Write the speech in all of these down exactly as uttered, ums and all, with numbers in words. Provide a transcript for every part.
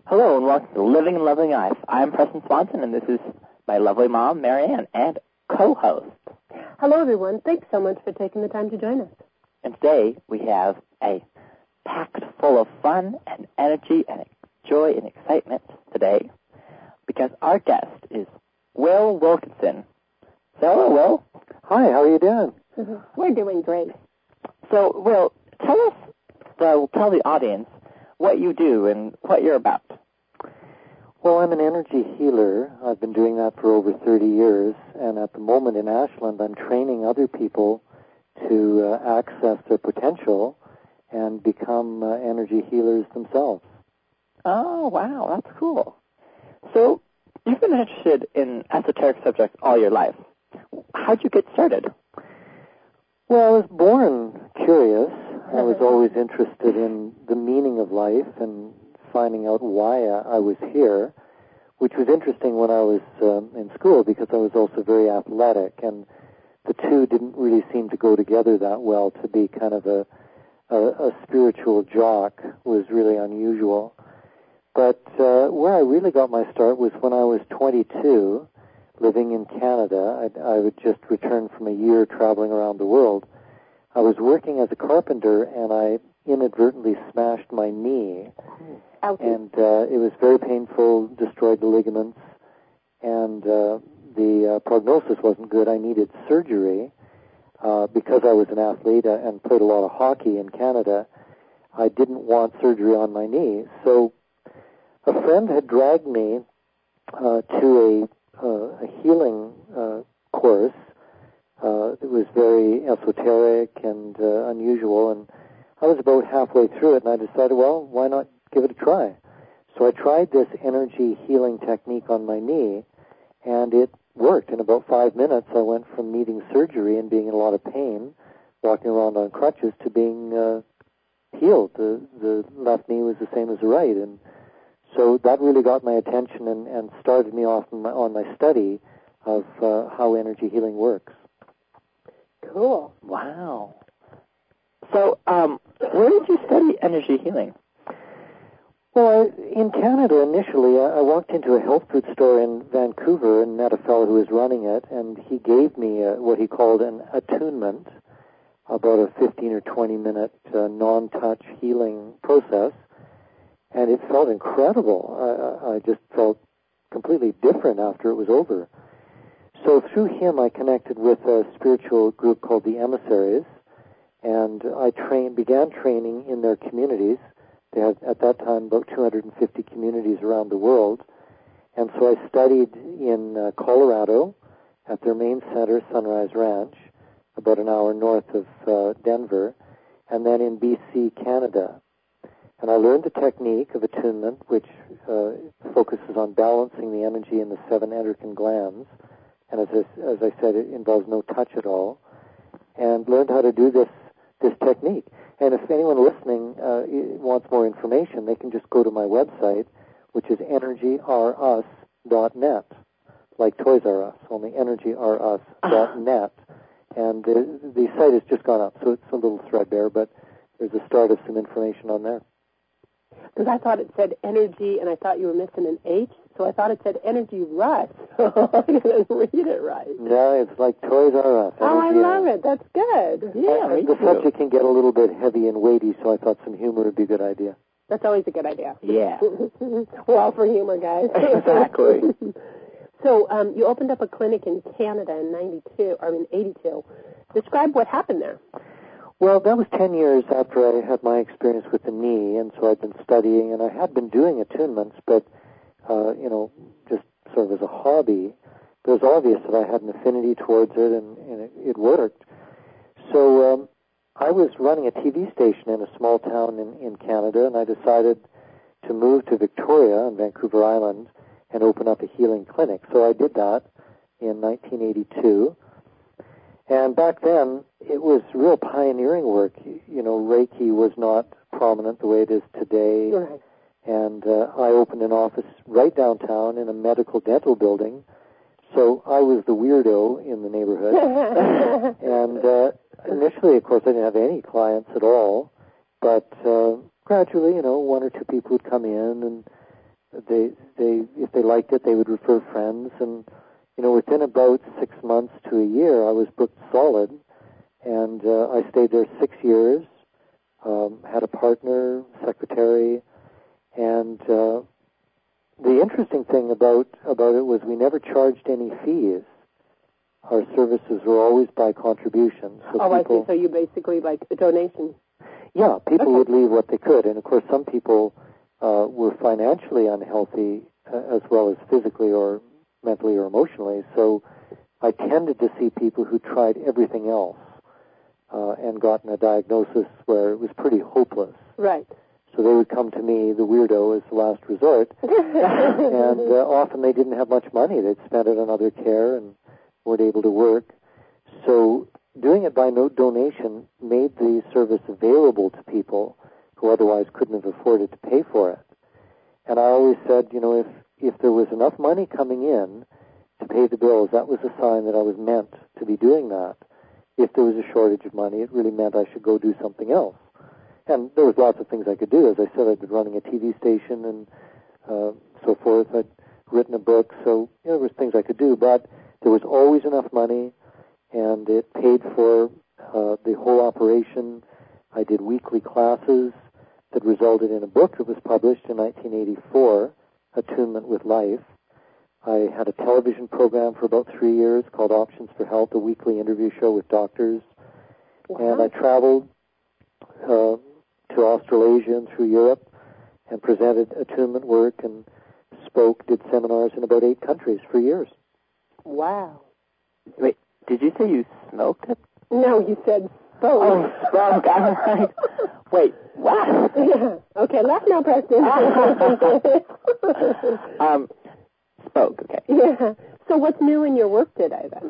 Hello and welcome to Living and Loving Life. I'm Preston Swanson and this is my lovely mom, Marianne, and co-host. Hello everyone. Thanks so much for taking the time to join us. And today we have a packed full of fun and energy and joy and excitement today because our guest is Will Wilkinson. So, hello, Will. Hi, how are you doing? Mm-hmm. We're doing great. So, Will, tell us, uh, tell the audience what you do and what you're about. Well, I'm an energy healer. I've been doing that for over thirty years, and at the moment in Ashland, I'm training other people to uh, access their potential and become uh, energy healers themselves. Oh, wow, that's cool. So, you've been interested in esoteric subjects all your life. How'd you get started? Well, I was born curious. I was always interested in the meaning of life and finding out why I was here, which was interesting when I was um, in school because I was also very athletic, and the two didn't really seem to go together that well. To be kind of a, a, a spiritual jock was really unusual. But uh, where I really got my start was when I was twenty-two, living in Canada. I, I had just returned from a year traveling around the world. I was working as a carpenter, and I inadvertently smashed my knee. Ouchie. And uh, it was very painful, destroyed the ligaments, and uh, the uh, prognosis wasn't good. I needed surgery uh, because I was an athlete and played a lot of hockey in Canada. I didn't want surgery on my knee. So a friend had dragged me uh, to a, uh, a healing uh, course. Uh, it was very esoteric and uh, unusual, and I was about halfway through it, and I decided, well, why not give it a try? So I tried this energy healing technique on my knee, and it worked. In about five minutes, I went from needing surgery and being in a lot of pain, walking around on crutches, to being uh, healed. The, the left knee was the same as the right, and so that really got my attention and, and started me off on my, on my study of uh, how energy healing works. Cool. Wow. So, um, where did you study energy healing? Well, I, in Canada initially, I, I walked into a health food store in Vancouver and met a fellow who was running it, and he gave me a, what he called an attunement, about a fifteen or twenty minute uh, non-touch healing process, and it felt incredible. I, I just felt completely different after it was over. So through him, I connected with a spiritual group called the Emissaries, and I train, began training in their communities. They had, at that time, about two hundred fifty communities around the world. And so I studied in uh, Colorado at their main center, Sunrise Ranch, about an hour north of uh, Denver, and then in B C, Canada. And I learned the technique of attunement, which uh, focuses on balancing the energy in the seven endocrine glands. And as I, as I said, it involves no touch at all. And learned how to do this this technique. And if anyone listening uh, wants more information, they can just go to my website, which is energy r us dot net, like Toys R Us, only energy r us dot net. And the, the site has just gone up, so it's a little threadbare, but there's a start of some information on there. Because I thought it said energy, and I thought you were missing an H, so I thought it said energy rush. I didn't read it right. No, it's like Toys R Us. Oh, I love it. That's good. Yeah, and the too. subject can get a little bit heavy and weighty, so I thought some humor would be a good idea. That's always a good idea. Yeah. We're all for humor, guys. Exactly. So um, you opened up a clinic in Canada in ninety-two, or in eighty-two. Describe what happened there. Well, that was ten years after I had my experience with the knee, and so I'd been studying, and I had been doing attunements, but, uh, you know, just sort of as a hobby. But it was obvious that I had an affinity towards it, and, and it, it worked. So um, I was running a T V station in a small town in, in Canada, and I decided to move to Victoria on Vancouver Island and open up a healing clinic. So I did that in nineteen eighty-two. And back then, it was real pioneering work. You know, Reiki was not prominent the way it is today. Right. And uh, I opened an office right downtown in a medical dental building. So I was the weirdo in the neighborhood. and uh, initially, of course, I didn't have any clients at all. But uh, gradually, you know, one or two people would come in, and they they if they liked it, they would refer friends, and you know, within about six months to a year, I was booked solid, and uh, I stayed there six years. Um, had a partner, secretary, and uh, the interesting thing about about it was we never charged any fees. Our services were always by contribution. So oh, people, I see. So you basically like a donation. Yeah, people Okay. would leave what they could, and of course, some people uh, were financially unhealthy uh, as well as physically or mentally or emotionally. So I tended to see people who tried everything else uh, and gotten a diagnosis where it was pretty hopeless. Right. So they would come to me, the weirdo, as the last resort, and uh, often they didn't have much money. They'd spent it on other care and weren't able to work. So doing it by no donation made the service available to people who otherwise couldn't have afforded to pay for it. And I always said, you know, if, if there was enough money coming in to pay the bills, that was a sign that I was meant to be doing that. If there was a shortage of money, it really meant I should go do something else. And there was lots of things I could do. As I said, I'd been running a T V station and uh, so forth. I'd written a book, so you know, there was things I could do. But there was always enough money, and it paid for uh, the whole operation. I did weekly classes that resulted in a book that was published in nineteen eighty-four, Attunement with Life. I had a television program for about three years called Options for Health, a weekly interview show with doctors. Wow. And I traveled uh, to Australasia and through Europe and presented attunement work and spoke, did seminars in about eight countries for years. Wow. Wait, did you say you smoked it? No, you said spoke. Oh, spoke. I'm like, wait, what? Yeah. Okay, laugh now, Preston. um, spoke, okay. Yeah. So what's new in your work today, then?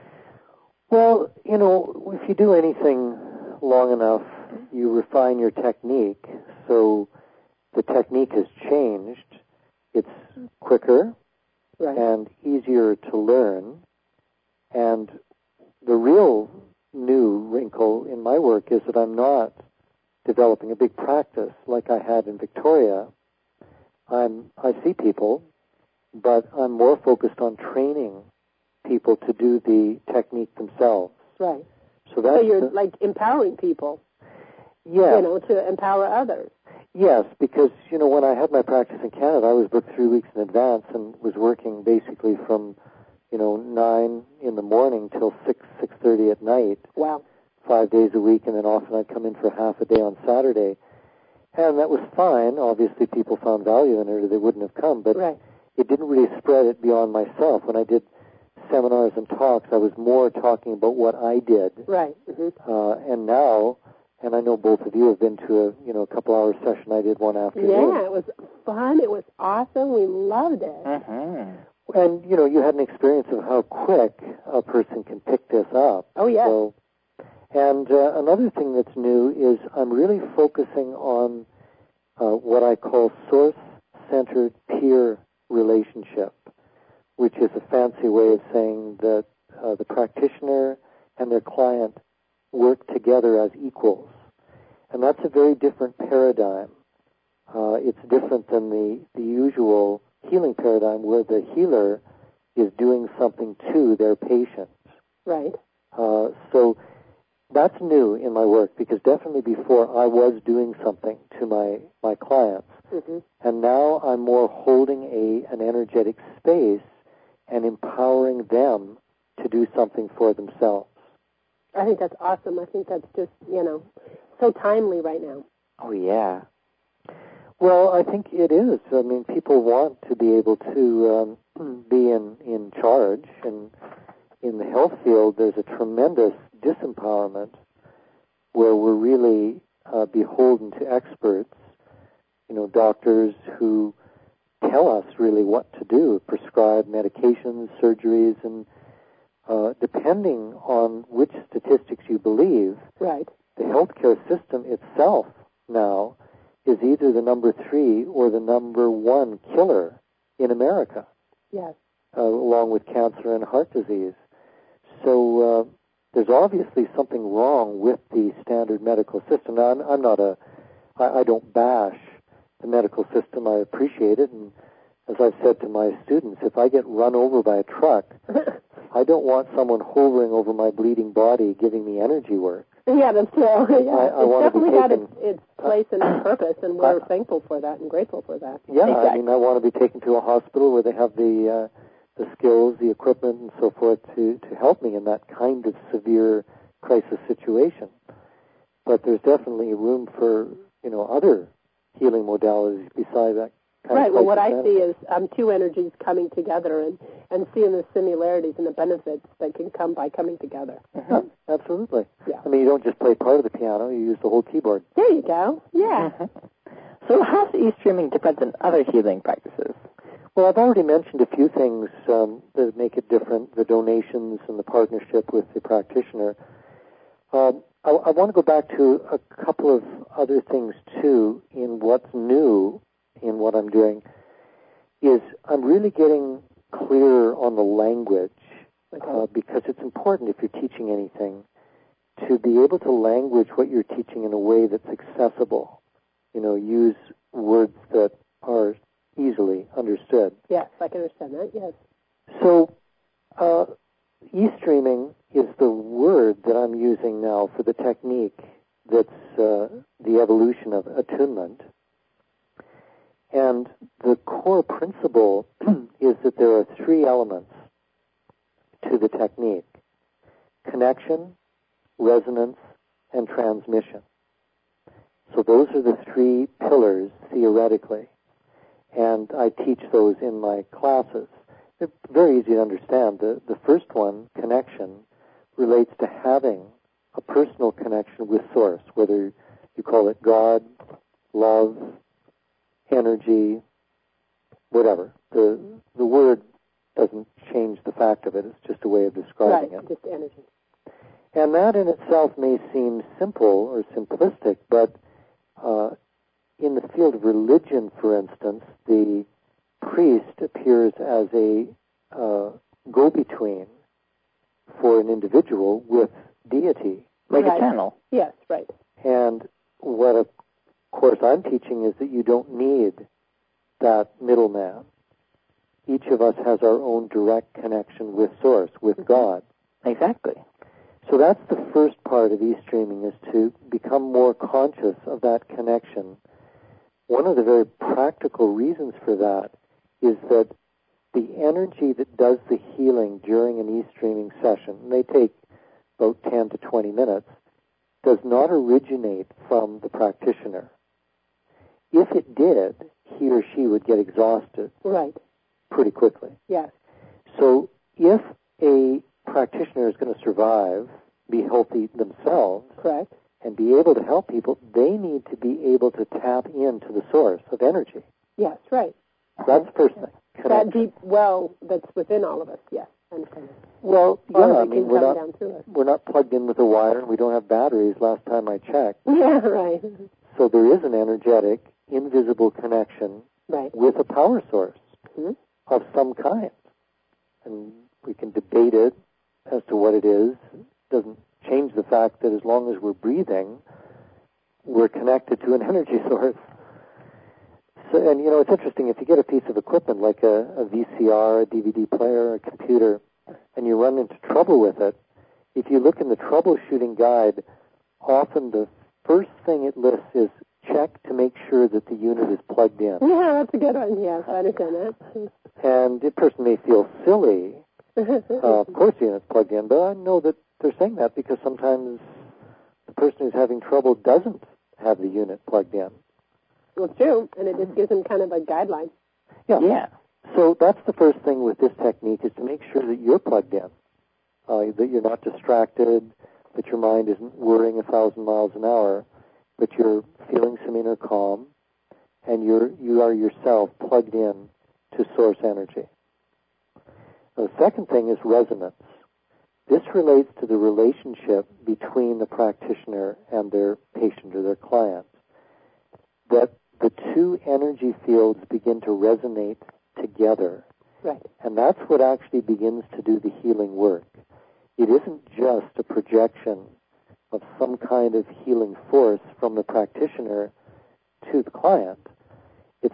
Well, you know, if you do anything long enough, you refine your technique. So the technique has changed. It's quicker Right. and easier to learn. And the real new wrinkle in my work is that I'm not developing a big practice like I had in Victoria. I'm, I see people, but I'm more focused on training people to do the technique themselves. Right. So that's So you're the, like empowering people, yeah, you know, to empower others. yes, because you know when I had my practice in Canada, I was booked three weeks in advance and was working basically from you know nine in the morning till six six thirty at night. Wow. Five days a week, and then often I'd come in for half a day on Saturday, and that was fine. Obviously, people found value in it, or they wouldn't have come. But Right. it didn't really spread it beyond myself. When I did seminars and talks, I was more talking about what I did. Right. Mm-hmm. Uh, and now, and I know both of you have been to a you know a couple hour session I did one afternoon. Yeah, it was fun. It was awesome. We loved it. Mm-hmm. And you know you had an experience of how quick a person can pick this up. Oh yeah. So, and uh, another thing that's new is I'm really focusing on uh, what I call source-centered peer relationship, which is a fancy way of saying that uh, the practitioner and their client work together as equals. And that's a very different paradigm. Uh, it's different than the, the usual healing paradigm where the healer is doing something to their patient. Right. Uh, so that's new in my work because definitely before I was doing something to my, my clients. Mm-hmm. And now I'm more holding a an energetic space and empowering them to do something for themselves. I think that's awesome. I think that's just, you know, so timely right now. Oh, yeah. Well, I think it is. I mean, people want to be able to um, be in, in charge. And in the health field, there's a tremendous disempowerment where we're really uh, beholden to experts, you know, doctors who tell us really what to do, prescribe medications, surgeries, and uh, depending on which statistics you believe, Right. the healthcare system itself now is either the number three or the number one killer in America, Yes. uh, along with cancer and heart disease. So uh, there's obviously something wrong with the standard medical system. Now, I'm, I'm not a, I, I don't bash the medical system, I appreciate it. And as I've said to my students, if I get run over by a truck, I don't want someone hovering over my bleeding body giving me energy work. Yeah, that's true. Yeah. I, I it's want definitely to be got taken, its, its place and its purpose, and we're uh, thankful for that and grateful for that. Yeah, exactly. I mean, I want to be taken to a hospital where they have the uh, the skills, the equipment, and so forth to, to help me in that kind of severe crisis situation. But there's definitely room for, you know, other healing modalities besides that kind Right. of Well, what I crisis see management. is um, two energies coming together and, and seeing the similarities and the benefits that can come by coming together. Mm-hmm. Yeah, absolutely. Yeah. I mean, you don't just play part of the piano, you use the whole keyboard. There you go. Yeah. Mm-hmm. So how's e-streaming different than other healing practices? Well, I've already mentioned a few things um, that make it different, the donations and the partnership with the practitioner. Um, I, I want to go back to a couple of other things, too, in what's new in what I'm doing, is I'm really getting clearer on the language, uh, because it's important if you're teaching anything to be able to language what you're teaching in a way that's accessible. You know, use words that are easily understood. Yes, I can understand that, yes. So, uh, e-streaming is the word that I'm using now for the technique that's uh, the evolution of attunement. And the core principle is that there are three elements to the technique: connection, resonance, and transmission. So those are the three pillars, theoretically. And I teach those in my classes. They're very easy to understand. The, the first one, connection, relates to having a personal connection with Source, whether you call it God, love, energy, whatever. The the word doesn't change the fact of it. It's just a way of describing right, it. just energy. And that in itself may seem simple or simplistic, but uh, in the field of religion, for instance, the priest appears as a uh, go-between for an individual with deity. Like right. a channel. Yes, right. And what, of course, I'm teaching is that you don't need that middleman. Each of us has our own direct connection with Source, with Mm-hmm. God. Exactly. So that's the first part of e-streaming, is to become more conscious of that connection. One of the very practical reasons for that is that the energy that does the healing during an e-streaming session, and they take about ten to twenty minutes, does not originate from the practitioner. If it did, he or she would get exhausted Right. pretty quickly. Yes. So if a practitioner is going to survive, be healthy themselves, Correct. and be able to help people, they need to be able to tap into the source of energy. Yes, right. That's the first thing. That Connection. deep well that's within all of us, yes. I understand that. Well, Or yeah, it I can mean, we're come not, down through us. we're not plugged in with a wire, and we don't have batteries last time I checked. Yeah, right. So there is an energetic, invisible connection Right. with a power source Mm-hmm. of some kind. And we can debate it as to what it is. It doesn't change the fact that as long as we're breathing, we're connected to an energy source. So, and, you know, it's interesting, if you get a piece of equipment like a, a V C R, a D V D player, a computer, and you run into trouble with it, if you look in the troubleshooting guide, often the first thing it lists is check to make sure that the unit is plugged in. Yeah, that's a good one. Yes, I understand that. And the person may feel silly. Uh, of course the unit's plugged in, but I know that they're saying that because sometimes the person who's having trouble doesn't have the unit plugged in. Well, it's true, and it just gives them kind of a guideline. Yeah. Yeah. So that's the first thing with this technique, is to make sure that you're plugged in, uh, that you're not distracted, that your mind isn't whirring a thousand miles an hour, but you're feeling some inner calm, and you're, you are yourself plugged in to source energy. Now, the second thing is resonance. This relates to the relationship between the practitioner and their patient or their client, that the two energy fields begin to resonate together. Right. And that's what actually begins to do the healing work. It isn't just a projection of some kind of healing force from the practitioner to the client.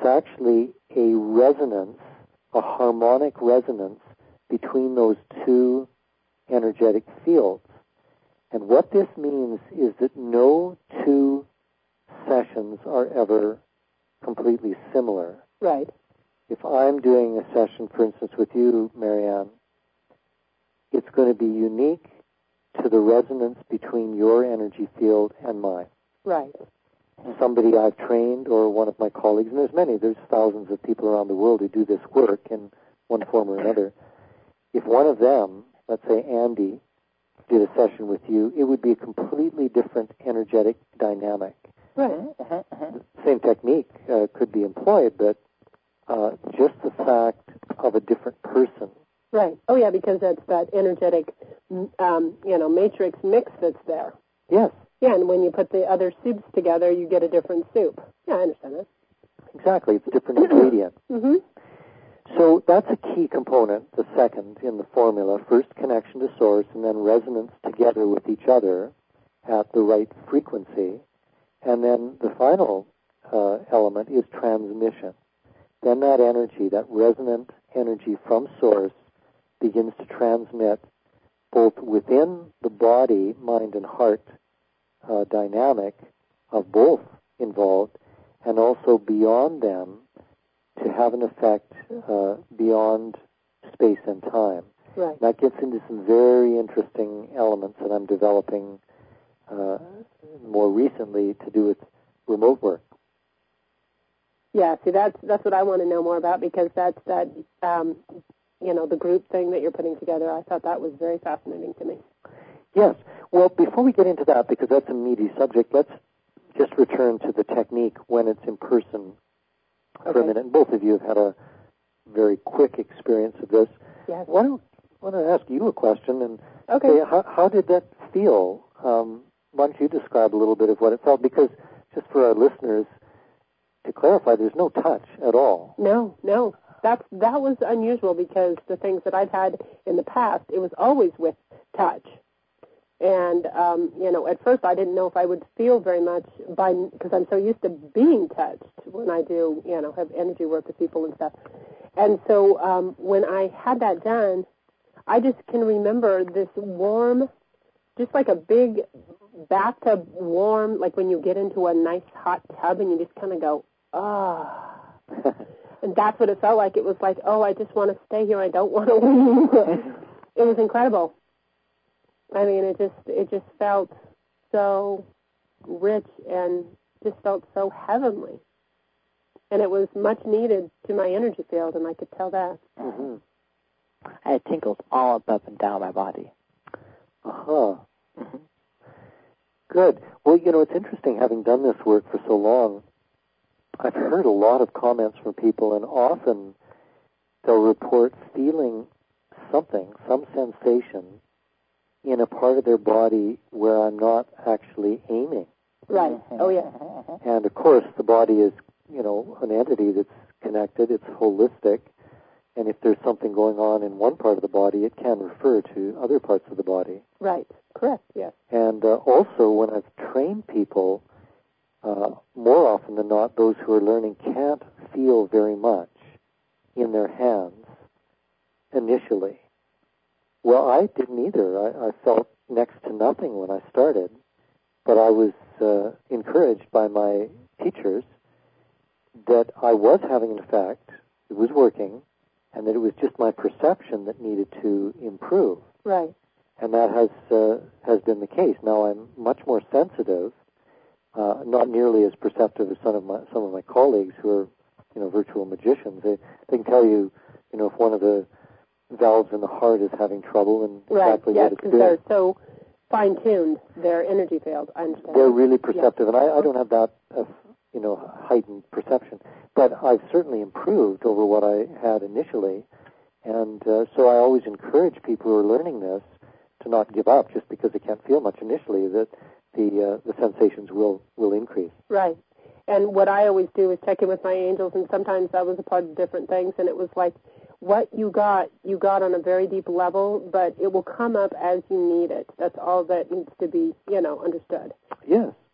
it's actually a resonance, a harmonic resonance between those two energetic fields. And what this means is that no two sessions are ever completely similar. Right. If I'm doing a session, for instance, with you, Marianne, it's going to be unique to the resonance between your energy field and mine. Right. Somebody I've trained or one of my colleagues, and there's many, there's thousands of people around the world who do this work in one form or another. If one of them, let's say Andy, did a session with you, it would be a completely different energetic dynamic. Right. Same technique uh, could be employed, but uh, just the fact of a different person. Right. Oh, yeah, because that's that energetic, um, you know, matrix mix that's there. Yes. Yeah, and when you put the other soups together, you get a different soup. Yeah, I understand that. Exactly. It's a different ingredient. Mm-hmm. So that's a key component, the second in the formula. First, connection to source, and then resonance together with each other at the right frequency. And then the final uh, element is transmission. Then that energy, that resonant energy from source, begins to transmit both within the body, mind, and heart uh, dynamic of both involved, and also beyond them to have an effect uh, beyond space and time. Right. That gets into some very interesting elements that I'm developing uh, more recently to do with remote work. Yeah, see, that's that's what I want to know more about, because that's that, um, you know, the group thing that you're putting together. I thought that was very fascinating to me. Yes. Well, before we get into that, because that's a meaty subject, let's just return to the technique when it's in person for Okay. a minute. And both of you have had a very quick experience of this. Yes. Why don't, why don't I ask you a question and Okay. say, how, how did that feel? Um, why don't you describe a little bit of what it felt? Because just for our listeners, to clarify, there's no touch at all. No, no. That's, that was unusual, because the things that I've had in the past, it was always with touch. And, um, you know, at first I didn't know if I would feel very much by, because I'm so used to being touched when I do, you know, have energy work with people and stuff. And so um, when I had that done, I just can remember this warm, just like a big bathtub warm, like when you get into a nice hot tub and you just kind of go, ah. And that's what it felt like. It was like, oh, I just want to stay here. I don't want to leave. It was incredible. I mean, it just it just felt so rich and just felt so heavenly. And it was much needed to my energy field, and I could tell that. Mm-hmm. I had tingles all up and down my body. Uh-huh. Mm-hmm. Good. Well, you know, it's interesting, having done this work for so long, I've heard a lot of comments from people, and often they'll report feeling something, some sensation in a part of their body where I'm not actually aiming. Right. Oh, yeah. And, of course, the body is, you know, an entity that's connected. It's holistic. And if there's something going on in one part of the body, it can refer to other parts of the body. Right. Correct, yes. And uh, also, when I've trained people, uh, more often than not, those who are learning can't feel very much in their hands initially. Well, I didn't either. I, I felt next to nothing when I started, but I was uh, encouraged by my teachers that I was having an effect, it was working, and that it was just my perception that needed to improve. Right. And that has uh, has been the case. Now I'm much more sensitive, uh, not nearly as perceptive as some of my some of my colleagues who are, you know, virtual magicians. They, they can tell you, you know, if one of the valves in the heart is having trouble and Right. exactly Yes, what it's because doing. they're so fine-tuned, their energy field. I understand. They're really perceptive, and I, I don't have that, uh, you know, heightened perception. But I've certainly improved over what I had initially, and uh, so I always encourage people who are learning this to not give up just because they can't feel much initially, that the uh, the sensations will, will increase. Right. And what I always do is check in with my angels, and sometimes I was a part of different things, and it was like, what you got, you got on a very deep level, but it will come up as you need it. That's all that needs to be, you know, understood. Yes.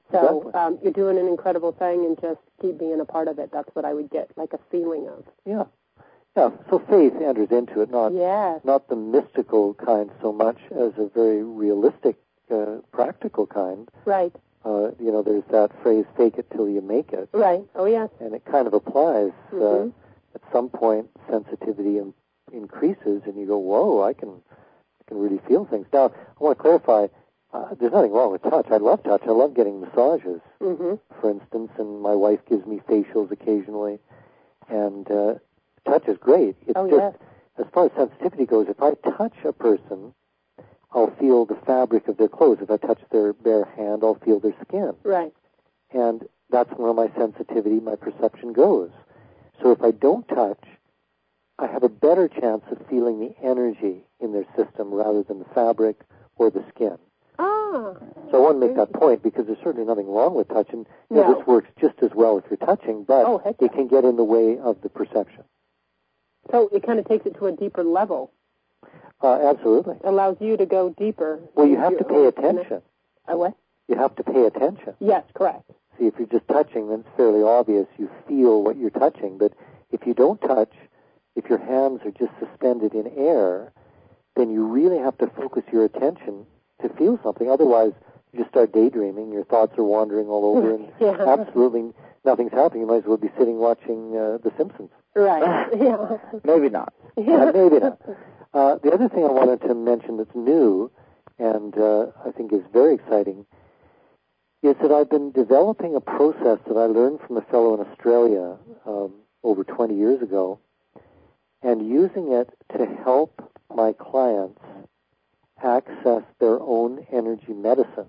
So exactly. um, you're doing an incredible thing, and just keep being a part of it. That's what I would get, like a feeling of. Yeah. Yeah, so faith enters into it, not yes. not the mystical kind so much as a very realistic, uh, practical kind. Right. Uh, you know, there's that phrase, fake it till you make it. Right. Oh, yes. And it kind of applies. Mm-hmm. Uh, at some point, sensitivity in, increases, and you go, whoa, I can, I can really feel things. Now, I want to clarify, uh, there's nothing wrong with touch. I love touch. I love getting massages, mm-hmm. for instance, and my wife gives me facials occasionally. And uh, touch is great. It's oh, just, yes. as far as sensitivity goes, if I touch a person, I'll feel the fabric of their clothes. If I touch their bare hand, I'll feel their skin. Right. And that's where my sensitivity, my perception goes. So if I don't touch, I have a better chance of feeling the energy in their system rather than the fabric or the skin. Ah. So I want to make that point because there's certainly nothing wrong with touch. And you know, No. this works just as well if you're touching, but oh, heck yeah. it can get in the way of the perception. So it kind of takes it to a deeper level. Uh, absolutely. It allows you to go deeper. Well, you have to pay attention. Uh, what? You have to pay attention. Yes, correct. See, if you're just touching, then it's fairly obvious. You feel what you're touching. But if you don't touch, if your hands are just suspended in air, then you really have to focus your attention to feel something. Otherwise, you just start daydreaming. Your thoughts are wandering all over, and yeah. absolutely nothing's happening. You might as well be sitting watching uh, The Simpsons. Right. yeah. Maybe not. Yeah, maybe not. Uh, the other thing I wanted to mention that's new and uh, I think is very exciting is that I've been developing a process that I learned from a fellow in Australia um, over twenty years ago and using it to help my clients access their own energy medicine.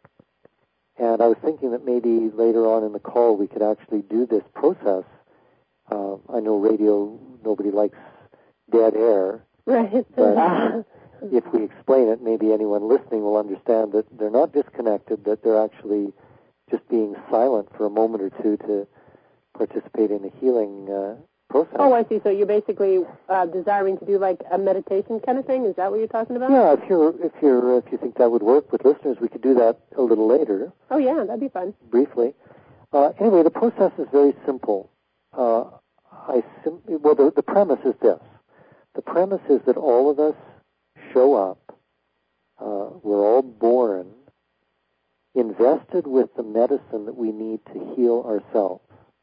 And I was thinking that maybe later on in the call we could actually do this process. Uh, I know radio, nobody likes dead air. Right. But if we explain it, maybe anyone listening will understand that they're not disconnected, that they're actually just being silent for a moment or two to participate in the healing uh, process. Oh, I see. So you're basically uh, desiring to do like a meditation kind of thing? Is that what you're talking about? Yeah, if you're if you're if you think that would work with listeners, we could do that a little later. Oh yeah, that'd be fun. Briefly. Uh, anyway, the process is very simple. Uh, I sim- well, the, the premise is this. The premise is that all of us show up, uh, we're all born, invested with the medicine that we need to heal ourselves.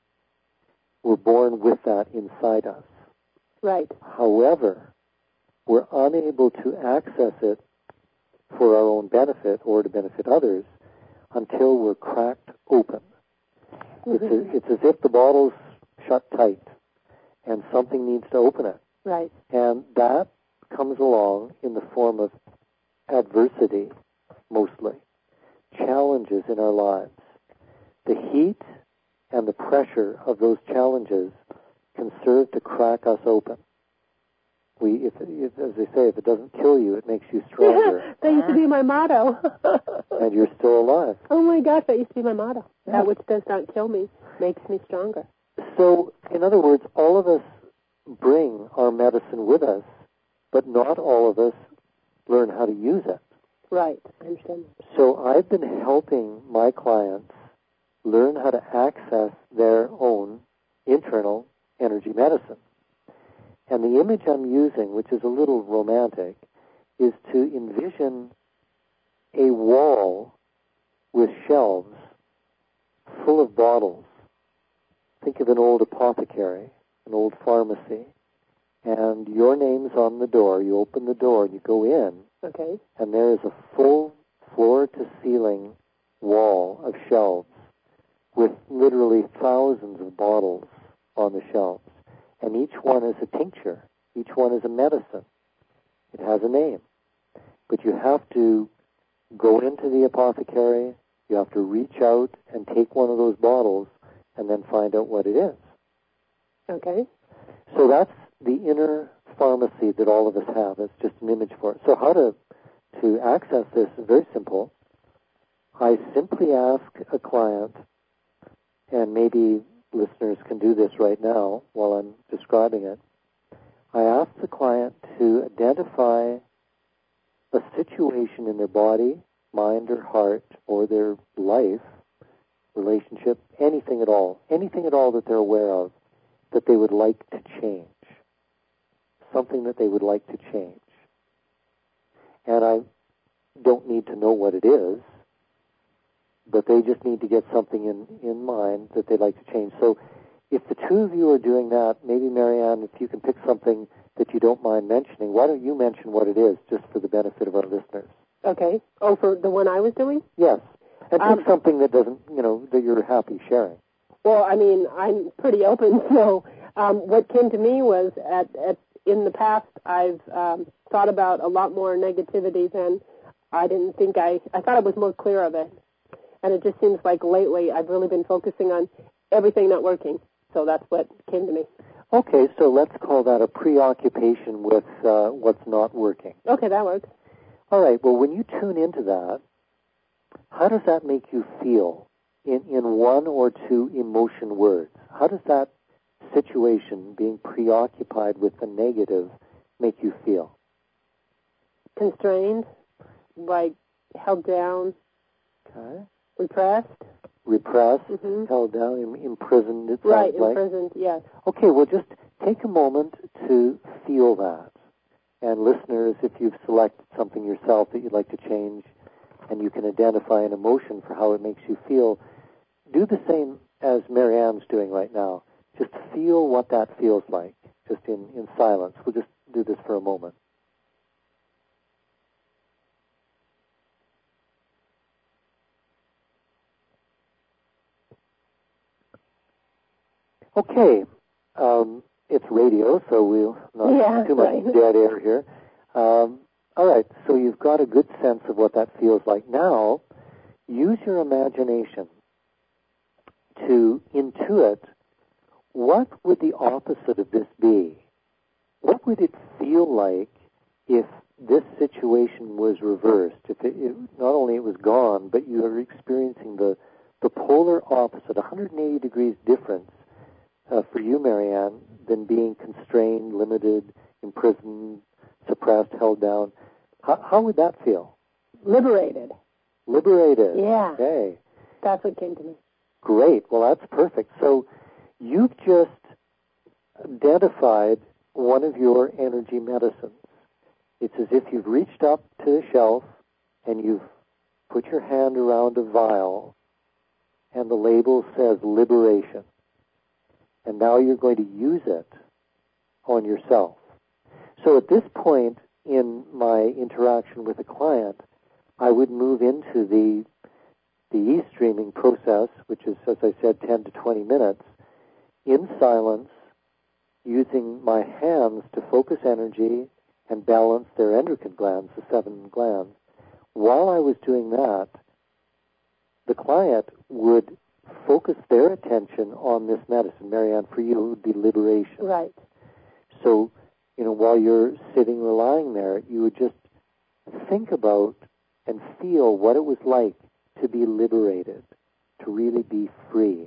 We're born with that inside us. Right. However, we're unable to access it for our own benefit or to benefit others until we're cracked open. Mm-hmm. It's, a, it's as if the bottle's shut tight and something needs to open it. Right. And that comes along in the form of adversity, mostly, challenges in our lives. The heat and the pressure of those challenges can serve to crack us open. We, if, if, as they say, if it doesn't kill you, it makes you stronger. That used to be my motto. And you're still alive. Oh my gosh, that used to be my motto. Yeah. That which does not kill me makes me stronger. So, in other words, all of us bring our medicine with us, but not all of us learn how to use it. Right, I understand. So I've been helping my clients learn how to access their own internal energy medicine. And the image I'm using, which is a little romantic, is to envision a wall with shelves full of bottles. Think of an old apothecary, an old pharmacy, and your name's on the door. You open the door and you go in, Okay. and there is a full floor-to-ceiling wall of shelves with literally thousands of bottles on the shelves. And each one is a tincture. Each one is a medicine. It has a name. But you have to go into the apothecary, you have to reach out and take one of those bottles and then find out what it is. Okay. So that's the inner pharmacy that all of us have. It's just an image for it. So how to, to access this is very simple. I simply ask a client, and maybe listeners can do this right now while I'm describing it. I ask the client to identify a situation in their body, mind or heart, or their life relationship, anything at all, anything at all that they're aware of that they would like to change, something that they would like to change. And I don't need to know what it is, but they just need to get something in, in mind that they'd like to change. So if the two of you are doing that, maybe Marianne, if you can pick something that you don't mind mentioning, why don't you mention what it is, just for the benefit of our listeners? Okay. Oh, for the one I was doing? Yes. And pick Um, something that doesn't, you know, that you're happy sharing. Well, I mean, I'm pretty open, so um, what came to me was at, at in the past I've um, thought about a lot more negativity than I didn't think I, I thought I was more clear of it. And it just seems like lately I've really been focusing on everything not working. So that's what came to me. Okay, so let's call that a preoccupation with uh, what's not working. Okay, that works. All right, well, when you tune into that, how does that make you feel in, in one or two emotion words? How does that situation, being preoccupied with the negative, make you feel? Constrained, like held down, Okay. repressed. Repressed, Mm-hmm. held down, im- imprisoned, it Right, sounds like. imprisoned, yes. Okay, well, just take a moment to feel that. And listeners, if you've selected something yourself that you'd like to change, and you can identify an emotion for how it makes you feel, do the same as Marianne's doing right now. Just feel what that feels like, just in, in silence. We'll just do this for a moment. Okay, um, it's radio, so we'll not Yeah, too much right. dead air here. Um, all right, so you've got a good sense of what that feels like. Now, use your imagination to intuit what would the opposite of this be? What would it feel like if this situation was reversed? If it, it, not only it was gone, but you are experiencing the, the polar opposite, one hundred eighty degrees difference uh, for you, Marianne, than being constrained, limited, imprisoned, suppressed, held down. How, how would that feel? Liberated. Liberated. Yeah. Okay. That's what came to me. Great. Well, that's perfect. So you've just identified one of your energy medicines. It's as if you've reached up to the shelf and you've put your hand around a vial and the label says liberation. And now you're going to use it on yourself. So at this point in my interaction with a client, I would move into the the e-streaming process, which is, as I said, ten to twenty minutes, in silence, using my hands to focus energy and balance their endocrine glands, the seven glands. While I was doing that, the client would focus their attention on this medicine. Marianne, for you, it would be liberation. Right. So, you know, while you're sitting or lying there, you would just think about and feel what it was like to be liberated, to really be free.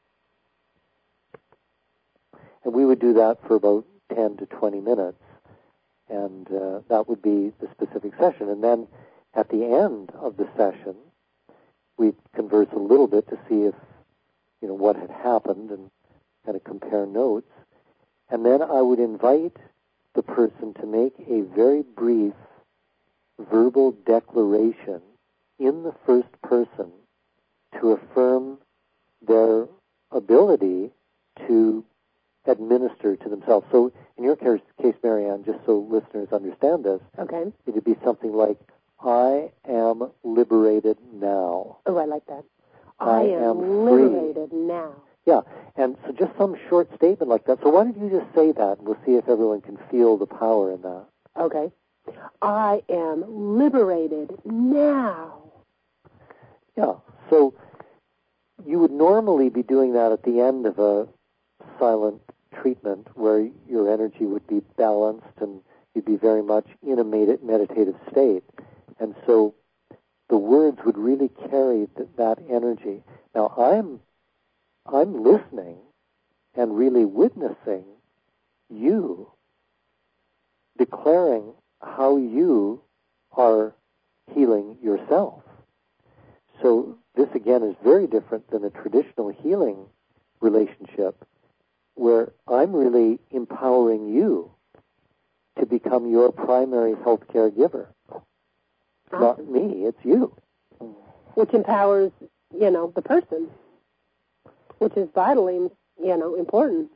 And we would do that for about ten to twenty minutes, and uh, that would be the specific session. And then at the end of the session, we'd converse a little bit to see if, you know, what had happened and kind of compare notes. And then I would invite the person to make a very brief verbal declaration in the first person to affirm their ability to administer to themselves. So in your case, case, Marianne, just so listeners understand this, Okay. it would be something like, I am liberated now. Oh, I like that. I I, am am free. liberated now. Yeah, and so just some short statement like that. So why don't you just say that, and we'll see if everyone can feel the power in that. Okay. I am liberated now. Yeah, so you would normally be doing that at the end of a silent treatment where your energy would be balanced and you'd be very much in a med- meditative state. And so the words would really carry th- that energy. Now, I'm I'm listening and really witnessing you declaring how you are healing yourself. so this, again, is very different than a traditional healing relationship where I'm really empowering you to become your primary health care giver. It's awesome. Not me, it's you. Which empowers, you know, the person, which is vitally, you know, important.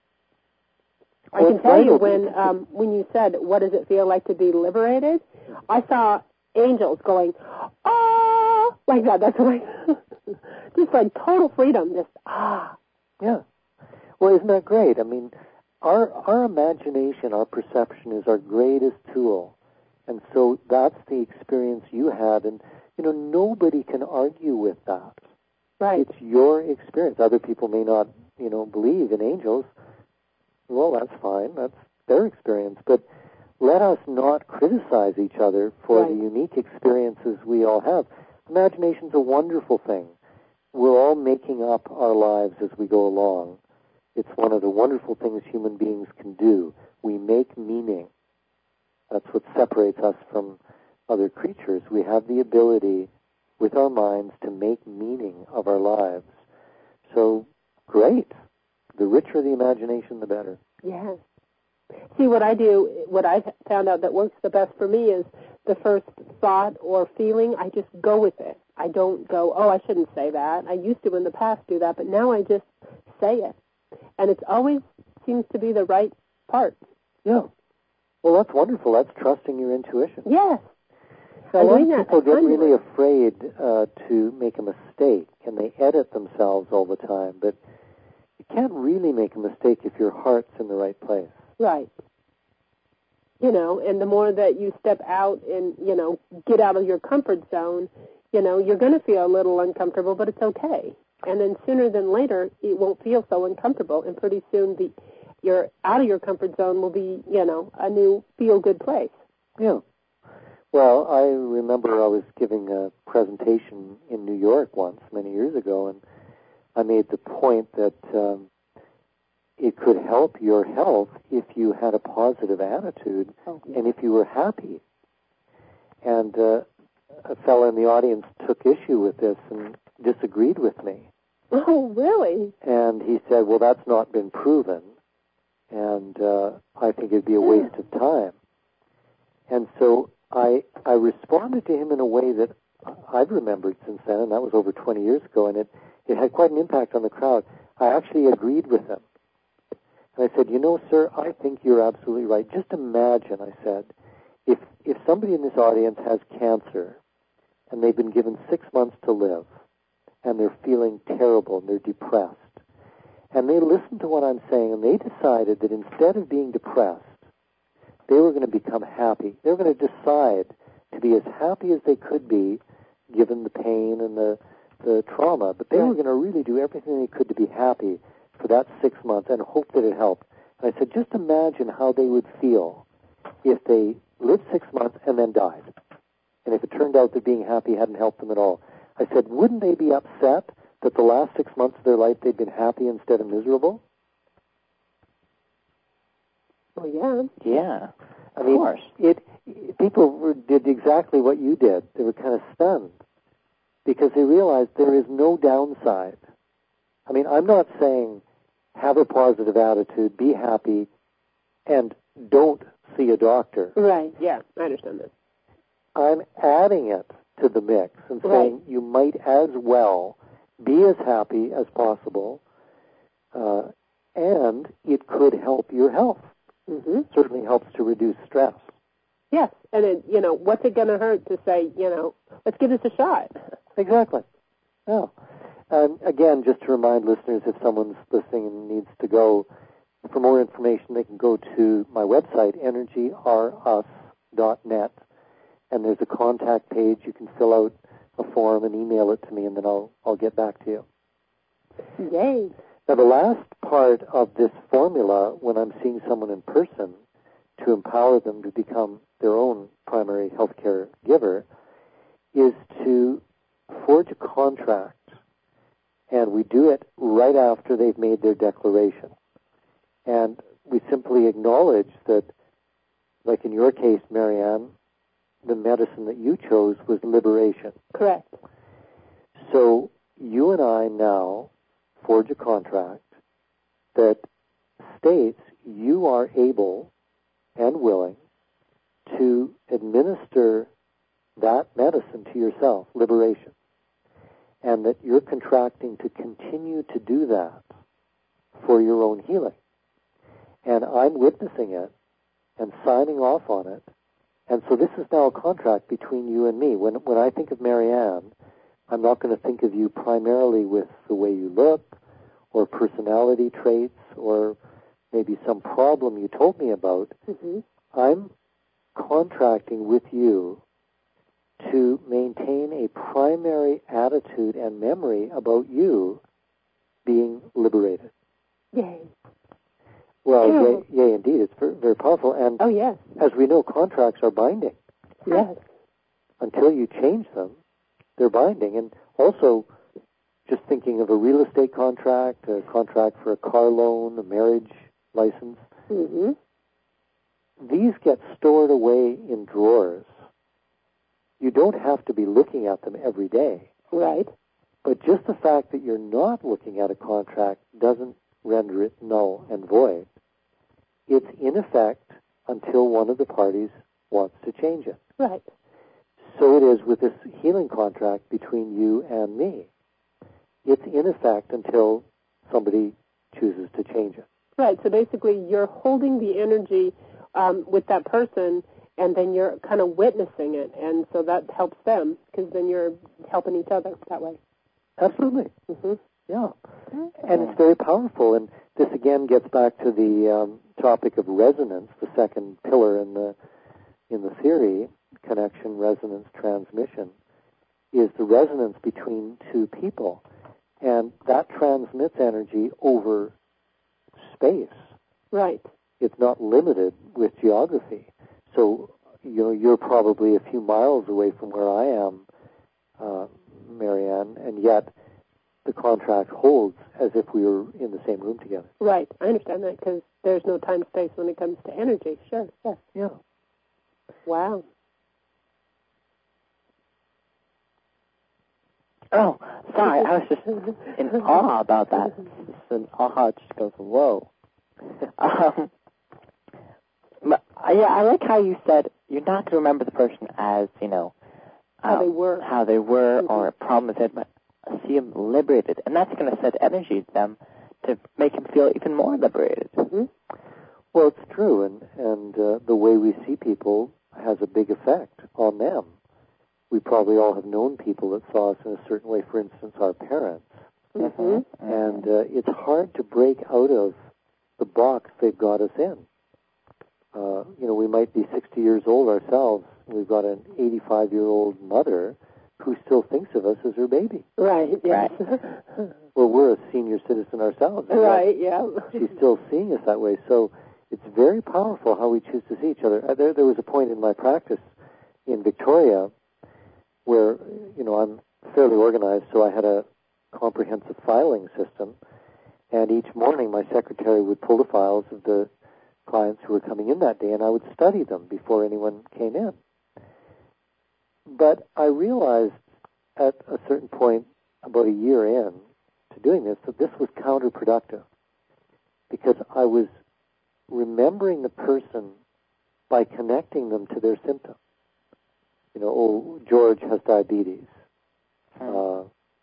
I Well, can tell you vital. when um, when you said, what does it feel like to be liberated? I saw angels going, ah, like that. That's what I, just like total freedom, just ah. Yeah. Well, isn't that great? I mean, our our imagination, our perception is our greatest tool. And so that's the experience you had. And, you know, nobody can argue with that. Right. It's your experience. Other people may not, you know, believe in angels. Well, that's fine. That's their experience. But let us not criticize each other for right. the unique experiences we all have. Imagination's a wonderful thing. We're all making up our lives as we go along. It's one of the wonderful things human beings can do. We make meaning. That's what separates us from other creatures. We have the ability with our minds to make meaning of our lives. So, great. The richer the imagination, the better. Yes. See, what I do, what I've found out that works the best for me is the first thought or feeling, I just go with it. I don't go, oh, I shouldn't say that. I used to in the past do that, but now I just say it. And it always seems to be the right part. Yeah. Well, that's wonderful. That's trusting your intuition. Yes. Now, a lot of people get hundred. really afraid uh, to make a mistake, and they edit themselves all the time. But you can't really make a mistake if your heart's in the right place. Right. You know, and the more that you step out and, you know, get out of your comfort zone, you know, you're going to feel a little uncomfortable, but it's okay. And then sooner than later, it won't feel so uncomfortable. And pretty soon, the you're out of your comfort zone will be, you know, a new feel-good place. Yeah. Well, I remember I was giving a presentation in New York once, many years ago, and I made the point that um, it could help your health if you had a positive attitude okay. and if you were happy. And uh, a fellow in the audience took issue with this and disagreed with me. Oh, really? And he said, well, that's not been proven, and uh, I think it'd be a waste of time. And so I I responded to him in a way that I've remembered since then, and that was over twenty years ago, and it, it had quite an impact on the crowd. I actually agreed with him. And I said, you know, sir, I think you're absolutely right. Just imagine, I said, if if somebody in this audience has cancer, and they've been given six months to live, and they're feeling terrible, and they're depressed, and they listened to what I'm saying, and they decided that instead of being depressed, they were going to become happy. They were going to decide to be as happy as they could be, given the pain and the, the trauma, but they right. were going to really do everything they could to be happy for that six months and hope that it helped. And I said, just imagine how they would feel if they lived six months and then died. And if it turned out that being happy hadn't helped them at all. I said, wouldn't they be upset that the last six months of their life they'd been happy instead of miserable? Oh, yeah. Yeah, I of mean, course. It, it, people were, did exactly what you did. They were kind of stunned because they realized there is no downside. I mean, I'm not saying have a positive attitude, be happy, and don't see a doctor. Right, yeah, I understand that. I'm adding it to the mix and saying right. you might as well be as happy as possible, uh, and it could help your health. Mm-hmm. Certainly helps to reduce stress. Yes, and it, you know, what's it going to hurt to say, you know, let's give this a shot? Exactly. Yeah. And again, just to remind listeners, if someone's listening and needs to go, for more information, they can go to my website, energy r us dot net, and there's a contact page. You can fill out a form and email it to me, and then I'll I'll get back to you. Yay. Now, the last part of this formula, when I'm seeing someone in person, to empower them to become their own primary healthcare giver, is to forge a contract. And we do it right after they've made their declaration. And we simply acknowledge that, like in your case, Marianne, the medicine that you chose was liberation. Correct. So you and I now forge a contract that states you are able and willing to administer that medicine to yourself, liberation, and that you're contracting to continue to do that for your own healing. And I'm witnessing it and signing off on it. And so this is now a contract between you and me. When when I think of Marianne, I'm not going to think of you primarily with the way you look or personality traits or maybe some problem you told me about. Mm-hmm. I'm contracting with you to maintain a primary attitude and memory about you being liberated. Yay. Well, Yeah. yay, yay indeed. It's very, very powerful. And Oh, yes. as we know, contracts are binding. Yes. Until you change them, they're binding. And also, just thinking of a real estate contract, a contract for a car loan, a marriage license, Mm-hmm. these get stored away in drawers. You don't have to be looking at them every day. Right. But just the fact that you're not looking at a contract doesn't render it null and void. It's in effect until one of the parties wants to change it. Right. So it is with this healing contract between you and me. It's in effect until somebody chooses to change it. Right. So basically, you're holding the energy um, with that person, and then you're kind of witnessing it, and so that helps them because then you're helping each other that way. Absolutely. Mm-hmm. Yeah. And it's very powerful. And this again gets back to the um, topic of resonance, the second pillar in the in the theory, connection, resonance, transmission, is the resonance between two people. And that transmits energy over space. Right. It's not limited with geography. So, you know, you're probably a few miles away from where I am, uh, Marianne, and yet the contract holds as if we were in the same room together. Right. I understand that because there's no time-space when it comes to energy. Sure. Yes. Yeah. Wow. Oh, sorry, I was just in awe about that. It's an aha just goes, whoa. Um, but, uh, yeah, I like how you said you're not going to remember the person as, you know, How um, they were. how they were Mm-hmm. or a problem with it, but see them liberated. And that's going to set energy to them to make them feel even more liberated. Mm-hmm. Well, it's true, and, and uh, the way we see people has a big effect on them. We probably all have known people that saw us in a certain way, for instance, our parents. Mm-hmm. And uh, it's hard to break out of the box they've got us in. Uh, you know, we might be sixty years old ourselves, and we've got an eighty-five-year-old mother who still thinks of us as her baby. Right. Yes. Well, we're a senior citizen ourselves. and Right. Yeah. She's still seeing us that way. So it's very powerful how we choose to see each other. Uh, there, there was a point in my practice in Victoria where, you know, I'm fairly organized, so I had a comprehensive filing system, and each morning my secretary would pull the files of the clients who were coming in that day, and I would study them before anyone came in. But I realized at a certain point, about a year in to doing this, that this was counterproductive, because I was remembering the person by connecting them to their symptom. You know, oh, George has diabetes. Uh,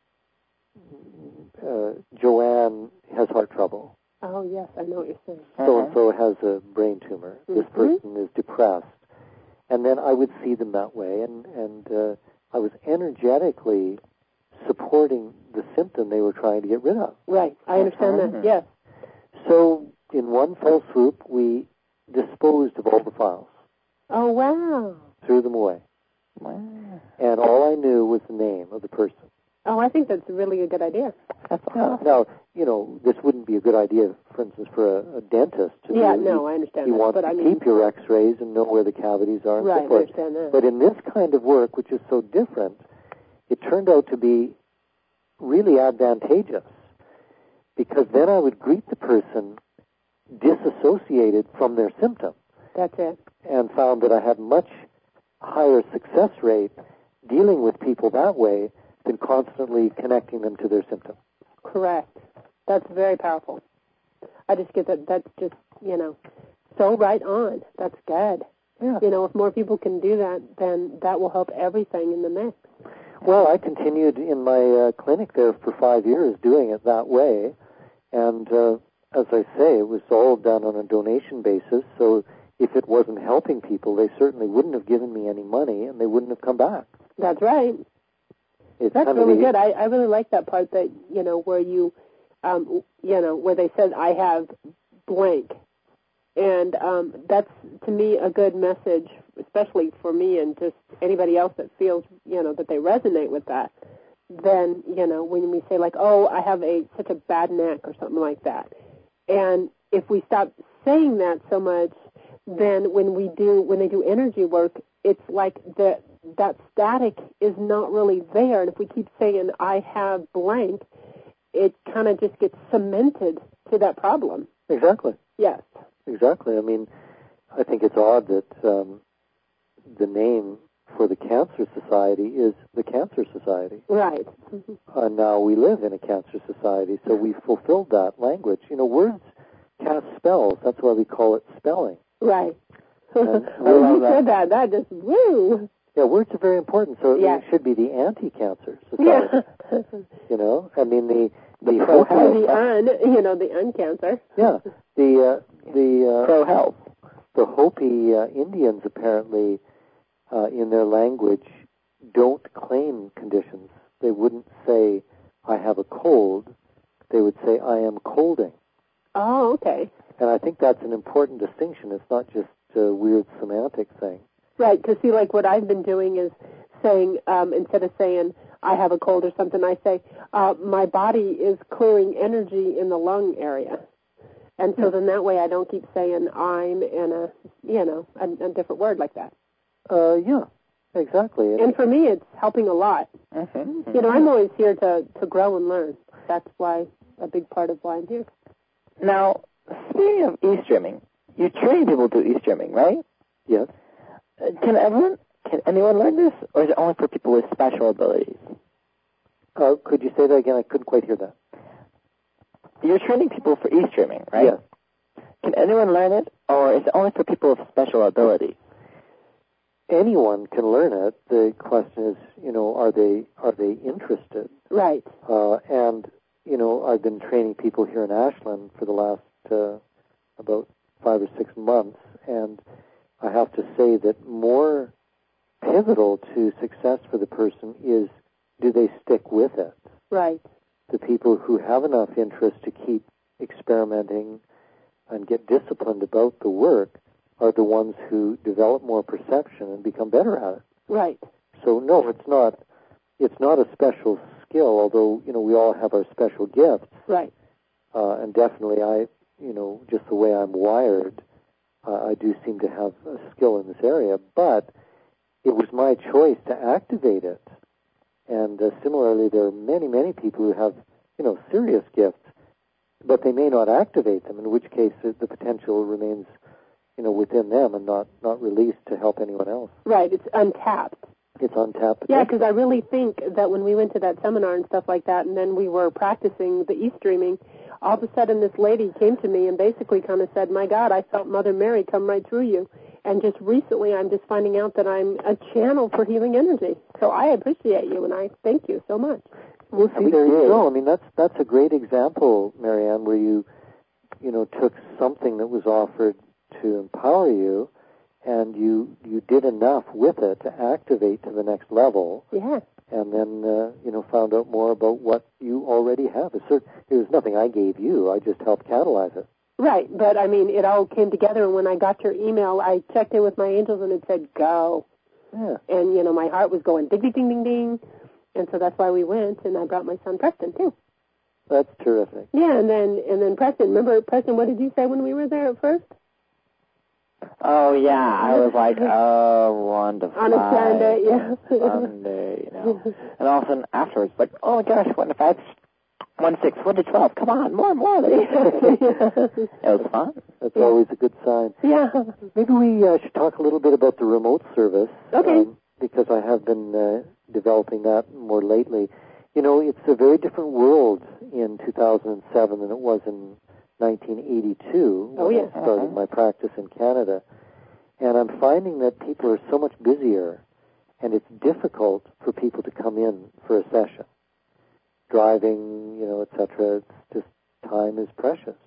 uh, Joanne has heart trouble. Oh, yes. I know what you're saying. So-and-so has a brain tumor. Mm-hmm. This person is depressed. And then I would see them that way, and, and uh, I was energetically supporting the symptom they were trying to get rid of. Right. I understand Uh-huh. that. Yes. So in one fell swoop, we disposed of all the files, Oh, wow. threw them away. Wow. And all I knew was the name of the person. Oh, I think that's really a good idea. That's Now, awesome. now, you know, this wouldn't be a good idea, for instance, for a, a dentist to Yeah, do. no, He, I understand he that. wants But to I mean, keep your x-rays and know where the cavities are and right, so I forth. understand that. But in this kind of work, which is so different, it turned out to be really advantageous, because then I would greet the person disassociated from their symptom, That's it. and found that I had much higher success rate dealing with people that way than constantly connecting them to their symptom. Correct. That's very powerful. I just get that. That's just, you know, so right on. That's good. Yeah. You know, if more people can do that, then that will help everything in the mix. Well, I continued in my uh, clinic there for five years doing it that way. And uh, as I say, it was all done on a donation basis. So if it wasn't helping people, they certainly wouldn't have given me any money and they wouldn't have come back. That's right. It's That's kind really of the, good. I, I really like that part that, you know, where you, um, you know, where they said, I have blank. And um, that's, to me, a good message, especially for me and just anybody else that feels, you know, that they resonate with that. Then, you know, when we say, like, oh, I have a such a bad neck or something like that. And if we stop saying that so much, then when we do, when they do energy work, it's like the, that static is not really there. And if we keep saying, I have blank, it kind of just gets cemented to that problem. Exactly. Yes. Exactly. I mean, I think it's odd that um, the name for the Cancer Society is the Cancer Society. Right. Mm-hmm. And now we live in a Cancer Society, so we fulfilled that language. You know, words cast spells. That's why we call it spelling. Right. And when you said that, that just, woo. Yeah, words are very important, so yes. it should be the anti-cancer society. Yeah. You know, I mean, the the, the Hopi, the un, you know, the uncancer. Yeah, the uh, the uh, pro-health. The Hopi uh, Indians apparently, uh, in their language, don't claim conditions. They wouldn't say, I have a cold. They would say, I am colding. Oh, okay. And I think that's an important distinction. It's not just a weird semantic thing. Right, because see, like what I've been doing is saying, um, instead of saying, I have a cold or something, I say, uh, my body is clearing energy in the lung area. And so then that way I don't keep saying I'm in a, you know, a, a different word like that. Uh, yeah, exactly. And for me, it's helping a lot. Mm-hmm. You know, I'm always here to, to grow and learn. That's why, a big part of why I'm here. Now, speaking of e-streaming, you train people to e-streaming, right? Yes. Uh, can everyone, can anyone learn this, or is it only for people with special abilities? Uh, could you say that again? I couldn't quite hear that. You're training people for e-streaming, right? Yes. Can anyone learn it, or is it only for people with special abilities? Anyone can learn it. The question is, you know, are they are they interested? Right. Uh, and you know, I've been training people here in Ashland for the last uh, about five or six months, and I have to say that more pivotal to success for the person is, do they stick with it? Right. The people who have enough interest to keep experimenting and get disciplined about the work are the ones who develop more perception and become better at it. Right. So no, it's not. It's not a special skill, although you know we all have our special gifts. Right. Uh, and definitely, I, you know, just the way I'm wired, uh, I do seem to have a skill in this area. But it was my choice to activate it. And uh, similarly, there are many, many people who have, you know, serious gifts, but they may not activate them. In which case, the potential remains, you know, within them and not, not released to help anyone else. Right, it's untapped. It's untapped potential. Yeah, because I really think that when we went to that seminar and stuff like that, and then we were practicing the e-streaming, all of a sudden this lady came to me and basically kind of said, my God, I felt Mother Mary come right through you. And just recently I'm just finding out that I'm a channel for healing energy. So I appreciate you, and I thank you so much. Well, see, there you go. I mean, that's that's a great example, Marianne, where you, you know, took something that was offered to empower you, and you you did enough with it to activate to the next level. Yeah. And then, uh, you know, found out more about what you already have. It was nothing I gave you. I just helped catalyze it. Right, but, I mean, it all came together, and when I got your email, I checked in with my angels, and it said, go. Yeah. And, you know, my heart was going ding, ding, ding, ding, ding. And so that's why we went, and I brought my son Preston, too. That's terrific. Yeah, and then and then Preston, remember, Preston, what did you say when we were there at first? Oh, yeah, I was like, oh, wonderful. On a Sunday, yeah. Sunday, you know. And all of a sudden, afterwards, like, oh, my gosh, what if that's one six, one to twelve, come on, more, more. It was fun. That's yeah. always a good sign. Yeah. Maybe we uh, should talk a little bit about the remote service. Okay. Um, because I have been uh, developing that more lately. You know, it's a very different world in two thousand seven than it was in nineteen eighty-two when oh, yeah. I started uh-huh. my practice in Canada. And I'm finding that people are so much busier, and it's difficult for people to come in for a session. Driving, you know, et cetera, it's just time is precious.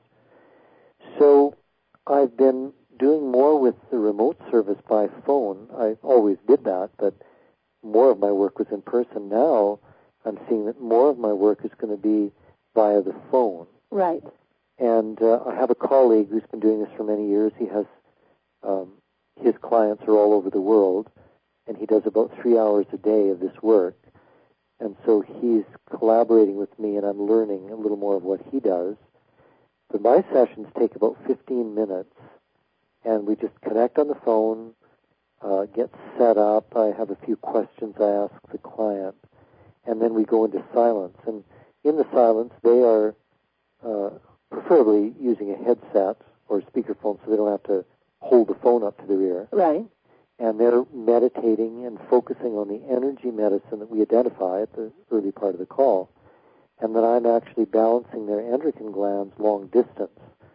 So I've been doing more with the remote service by phone. I always did that, but more of my work was in person. Now I'm seeing that more of my work is going to be via the phone. Right. And uh, I have a colleague who's been doing this for many years. He has, um, his clients are all over the world, and he does about three hours a day of this work. And so he's collaborating with me, and I'm learning a little more of what he does. But my sessions take about fifteen minutes, and we just connect on the phone, uh, get set up. I have a few questions I ask the client, and then we go into silence. And in the silence, they are uh, preferably using a headset or a speakerphone so they don't have to hold the phone up to their ear. Right. And they're meditating and focusing on the energy medicine that we identify at the early part of the call, and that I'm actually balancing their endocrine glands long distance.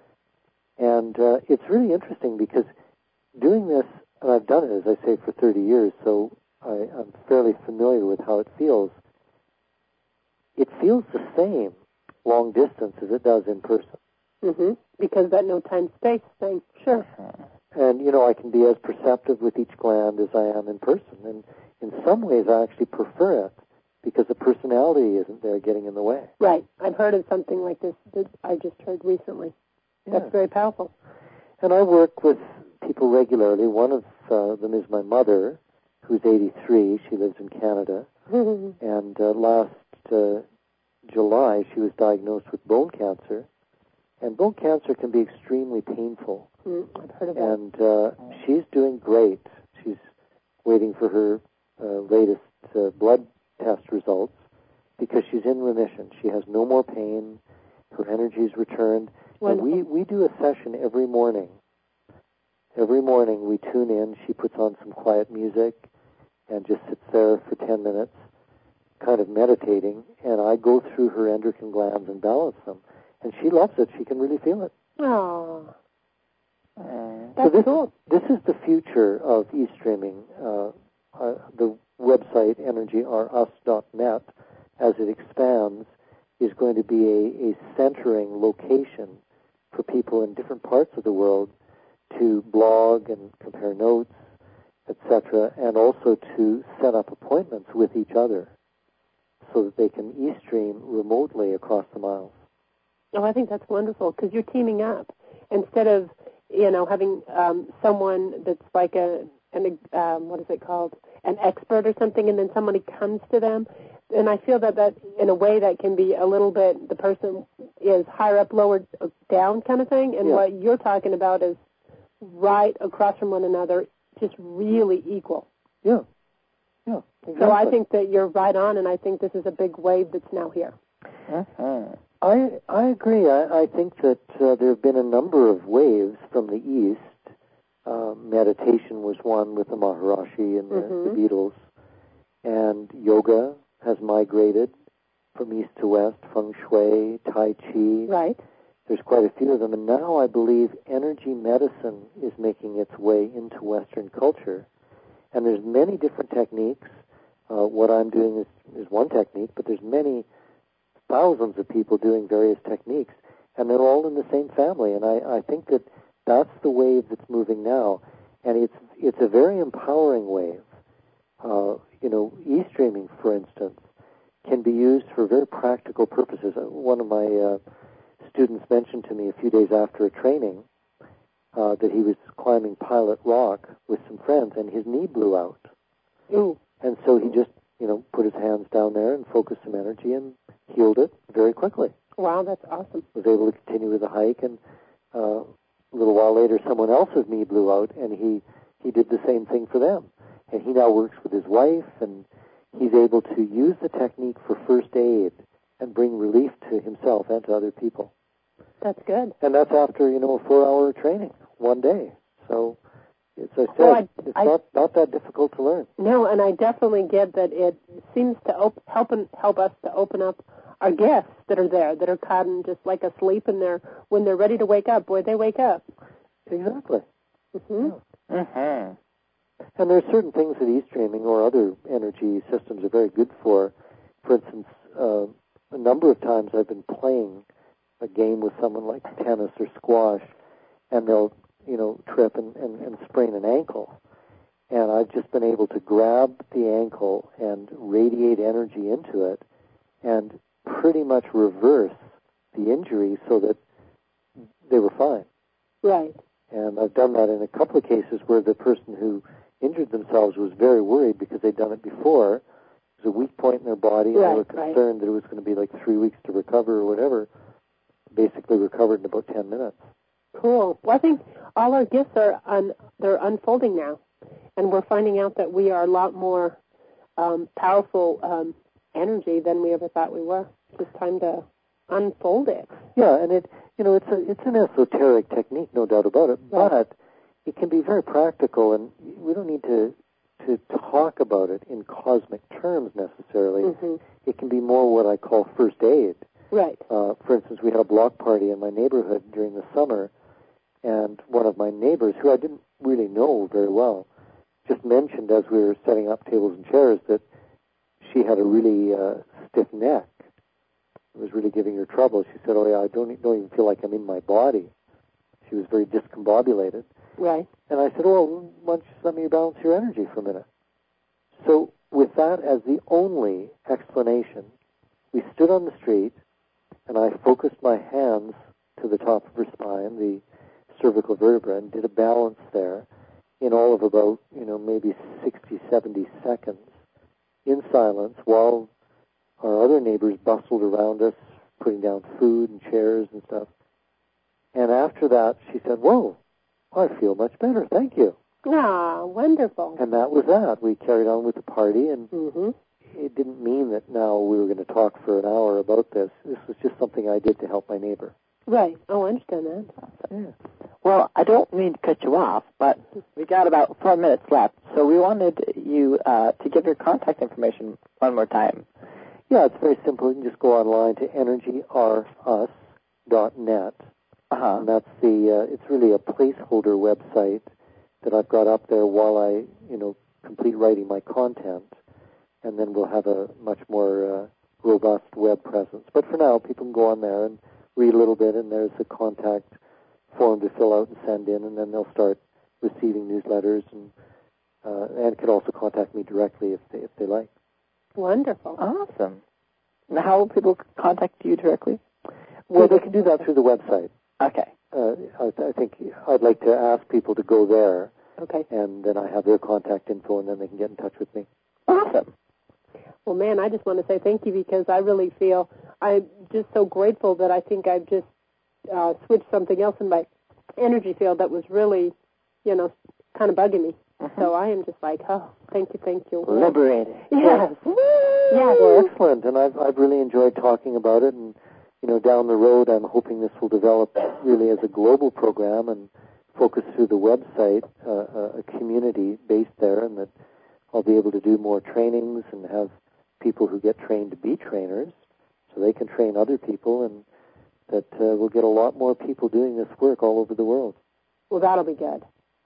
And uh, it's really interesting because doing this, and I've done it, as I say, for thirty years, so I, I'm fairly familiar with how it feels. It feels the same long distance as it does in person. Mm-hmm. Because that no time-space thing. Sure. And, you know, I can be as perceptive with each gland as I am in person. And in some ways, I actually prefer it because the personality isn't there getting in the way. Right. I've heard of something like this that I just heard recently. Yeah. That's very powerful. And I work with people regularly. One of uh, them is my mother, who's eighty-three. She lives in Canada. And uh, last uh, July, she was diagnosed with bone cancer. And bone cancer can be extremely painful. Mm, I've heard of that. And uh, she's doing great. She's waiting for her uh, latest uh, blood test results because she's in remission. She has no more pain. Her energy's returned. Wonderful. And we, we do a session every morning. Every morning we tune in. She puts on some quiet music and just sits there for ten minutes, kind of meditating, and I go through her endocrine glands and balance them. And she loves it. She can really feel it. Oh, Uh, that's so this, cool. This is the future of e-streaming. Uh, uh, the website energy r us dot net, as it expands, is going to be a, a centering location for people in different parts of the world to blog and compare notes, et cetera, and also to set up appointments with each other so that they can e-stream remotely across the miles. Oh, I think that's wonderful because you're teaming up instead of, you know, having um, someone that's like a, an, um, what is it called, an expert or something, and then somebody comes to them. And I feel that that, in a way, that can be a little bit, the person is higher up, lower down kind of thing. And yeah. what you're talking about is right across from one another, just really equal. Yeah. Yeah. Exactly. So I think that you're right on, and I think this is a big wave that's now here. uh-huh. I I agree. I, I think that uh, there have been a number of waves from the East. Uh, meditation was one with the Maharishi and the, Mm-hmm. the Beatles. And yoga has migrated from East to West, Feng Shui, Tai Chi. Right. There's quite a few of them. And now I believe energy medicine is making its way into Western culture. And there's many different techniques. Uh, what I'm doing is, is one technique, but there's many thousands of people doing various techniques, and they're all in the same family. And I, I think that that's the wave that's moving now, and it's it's a very empowering wave. Uh, you know, e-streaming, for instance, can be used for very practical purposes. Uh, one of my uh, students mentioned to me a few days after a training uh, that he was climbing Pilot Rock with some friends, and his knee blew out. Ooh. And so he just, you know, put his hands down there and focused some energy and healed it very quickly. Wow, that's awesome. Was able to continue with the hike, and uh, a little while later, someone else's knee blew out, and he, he did the same thing for them. And he now works with his wife, and he's able to use the technique for first aid and bring relief to himself and to other people. That's good. And that's after, you know, a four-hour training, one day. So it's I said, well, I, it's I, not, not that difficult to learn. No, and I definitely get that it seems to op- help, and help us to open up our gifts that are there, that are caught in just like asleep, and they're, when they're ready to wake up, boy, they wake up. Exactly. Mm-hmm. Yeah. Mm-hmm. And there are certain things that e-streaming or other energy systems are very good for. For instance, uh, a number of times I've been playing a game with someone like tennis or squash, and they'll, you know, trip and, and, and sprain an ankle. And I've just been able to grab the ankle and radiate energy into it and pretty much reverse the injury so that they were fine. Right. And I've done that in a couple of cases where the person who injured themselves was very worried because they'd done it before. It was a weak point in their body, and right, they were concerned right. that it was going to be like three weeks to recover or whatever. Basically recovered in about ten minutes. Cool. Well, I think all our gifts are un- they're unfolding now, and we're finding out that we are a lot more um, powerful um, energy than we ever thought we were. It's time to unfold it. Yeah, and it you know it's a it's an esoteric technique, no doubt about it, right. but it can be very practical, and we don't need to to talk about it in cosmic terms necessarily. Mm-hmm. It can be more what I call first aid. Right. Uh, for instance, we had a block party in my neighborhood during the summer, and one of my neighbors, who I didn't really know very well, just mentioned as we were setting up tables and chairs that she had a really uh, stiff neck. It was really giving her trouble. She said, oh, yeah, I don't, don't even feel like I'm in my body. She was very discombobulated. Right. And I said, well, why don't you just let me balance your energy for a minute? So with that as the only explanation, we stood on the street, and I focused my hands to the top of her spine, the cervical vertebra, and did a balance there in all of about, you know, maybe sixty, seventy seconds in silence while our other neighbors bustled around us, putting down food and chairs and stuff. And after that, she said, whoa, I feel much better, thank you. Ah, wonderful. And that was that. We carried on with the party, and mm-hmm. it didn't mean that now we were going to talk for an hour about this. This was just something I did to help my neighbor. Right. Oh, I understand that. Yeah. Well, I don't mean to cut you off, but we got about four minutes left, so we wanted you uh, to give your contact information one more time. Yeah, it's very simple. You can just go online to energy r us dot net. Uh-huh. And that's the, uh, it's really a placeholder website that I've got up there while I, you know, complete writing my content. And then we'll have a much more uh, robust web presence. But for now, people can go on there and read a little bit, and there's a contact form to fill out and send in, and then they'll start receiving newsletters, and uh, and can also contact me directly if they if they like. Wonderful. Awesome. Now, how will people contact you directly? Well, they can do that through the website. Okay. Uh, I, I think I'd like to ask people to go there. Okay. And then I have their contact info, and then they can get in touch with me. Awesome. Well, man, I just want to say thank you, because I really feel I'm just so grateful that I think I've just uh, switched something else in my energy field that was really, you know, kind of bugging me. Mm-hmm. So I am just like, oh, thank you, thank you. Liberated. Yes. Yes. Well, excellent. And I've I've really enjoyed talking about it. And, you know, down the road, I'm hoping this will develop really as a global program and focus through the website, uh, a community based there, and that I'll be able to do more trainings and have people who get trained to be trainers so they can train other people, and that uh, we'll get a lot more people doing this work all over the world. Well, that'll be good.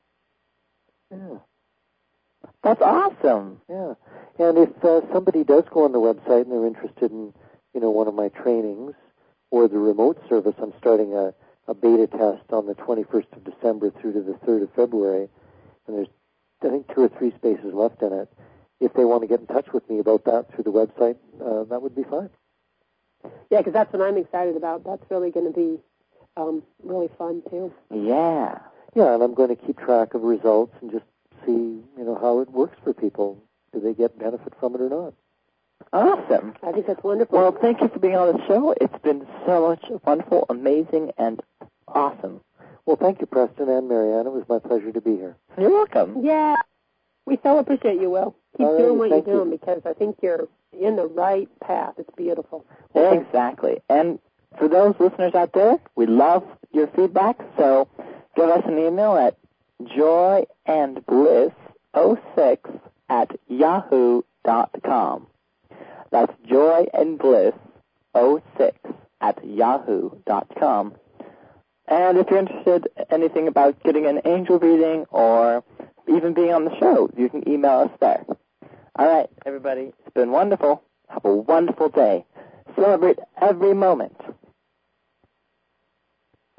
Yeah. That's awesome. Yeah. And if uh, somebody does go on the website and they're interested in, you know, one of my trainings or the remote service, I'm starting a, a beta test on the twenty-first of December through to the third of February, and there's, I think, two or three spaces left in it. If they want to get in touch with me about that through the website, uh, that would be fine. Yeah, because that's what I'm excited about. That's really going to be um, really fun, too. Yeah. Yeah, and I'm going to keep track of results and just see, you know, how it works for people. Do they get benefit from it or not? Awesome. I think that's wonderful. Well, thank you for being on the show. It's been so much wonderful, amazing, and awesome. Well, thank you, Preston and Marianne. It was my pleasure to be here. You're welcome. Yeah. We so appreciate you, Will. Keep All doing right, what you're thank doing, you. because I think you're in the right path. It's beautiful. Exactly. And for those listeners out there, we love your feedback, so give us an email at joy and bliss oh six at yahoo dot com. That's joy and bliss oh six at yahoo dot com. And if you're interested in anything about getting an angel reading or even being on the show, you can email us there. All right, everybody, it's been wonderful. Have a wonderful day. Celebrate every moment